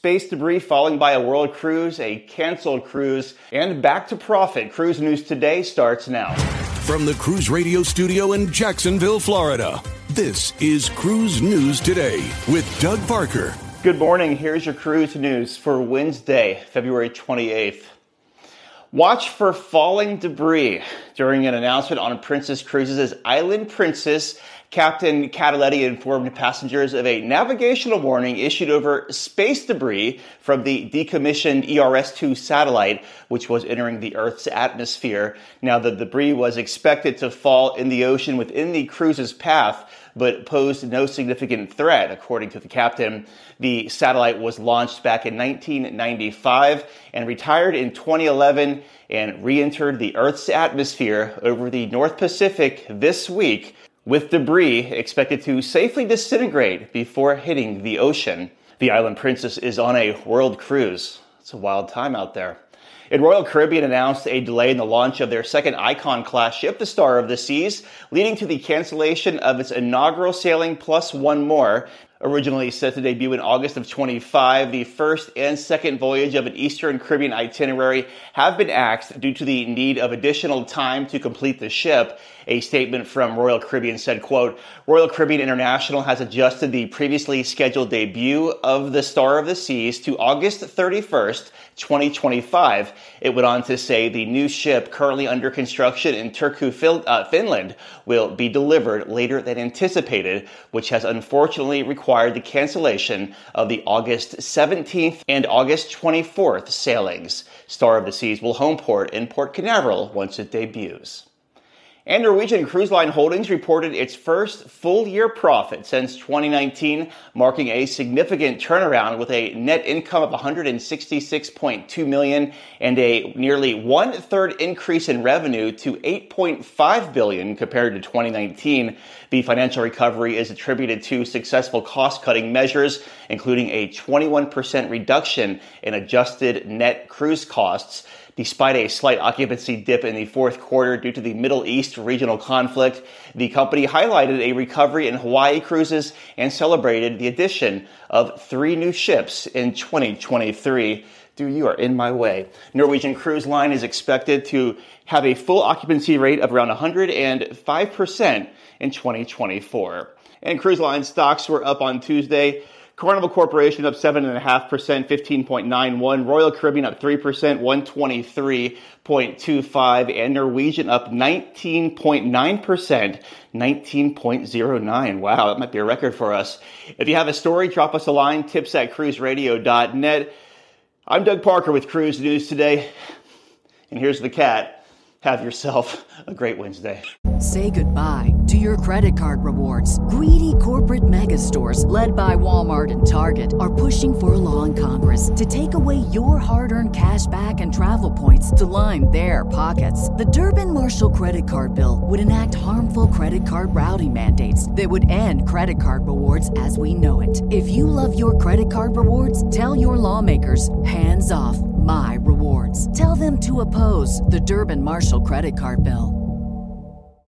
space debris falling by a world cruise, a canceled cruise, and back to profit. Cruise News Today starts now. From the Cruise Radio studio in Jacksonville, Florida, this is Cruise News Today with Doug Parker. Good morning. Here's your cruise news for Wednesday, February 28th. Watch for falling debris. During an announcement on Princess Cruises' Island Princess, Captain Cataletti informed passengers of a navigational warning issued over space debris from the decommissioned ERS-2 satellite, which was entering the Earth's atmosphere. Now, the debris was expected to fall in the ocean within the cruise's path, but posed no significant threat, according to the captain. The satellite was launched back in 1995 and retired in 2011 and re-entered the Earth's atmosphere over the North Pacific this week, with debris expected to safely disintegrate before hitting the ocean. The Island Princess is on a world cruise. It's a wild time out there. And Royal Caribbean announced a delay in the launch of their second Icon-class ship, the Star of the Seas, leading to the cancellation of its inaugural sailing plus one more. Originally set to debut in August of 25, the first and second voyage of an Eastern Caribbean itinerary have been axed due to the need of additional time to complete the ship. A statement from Royal Caribbean said, quote, Royal Caribbean International has adjusted the previously scheduled debut of the Star of the Seas to August 31st, 2025. It went on to say the new ship, currently under construction in Turku, Finland, will be delivered later than anticipated, which has unfortunately required the cancellation of the August 17th and August 24th sailings. Star of the Seas will home port in Port Canaveral once it debuts. And Norwegian Cruise Line Holdings reported its first full-year profit since 2019, marking a significant turnaround with a net income of $166.2 million and a nearly one-third increase in revenue to $8.5 billion compared to 2019. The financial recovery is attributed to successful cost-cutting measures, including a 21% reduction in adjusted net cruise costs. Despite a slight occupancy dip in the fourth quarter due to the Middle East regional conflict, the company highlighted a recovery in Hawaii cruises and celebrated the addition of 3 new ships in 2023. Dude, you are in my way. Norwegian Cruise Line is expected to have a full occupancy rate of around 105% in 2024. And cruise line stocks were up on Tuesday. Carnival Corporation up 7.5%, 15.91. Royal Caribbean up 3%, 123.25. And Norwegian up 19.9%, 19.09. Wow, that might be a record for us. If you have a story, drop us a line, tips@cruiseradio.net. I'm Doug Parker with Cruise News Today. And here's the cat. Have yourself a great Wednesday. Say goodbye to your credit card rewards. Greedy corporate mega stores, led by Walmart and Target, are pushing for a law in Congress to take away your hard-earned cash back and travel points to line their pockets. The Durbin-Marshall credit card bill would enact harmful credit card routing mandates that would end credit card rewards as we know it. If you love your credit card rewards, tell your lawmakers, hands off my rewards. Tell them to oppose the Durbin-Marshall credit card bill.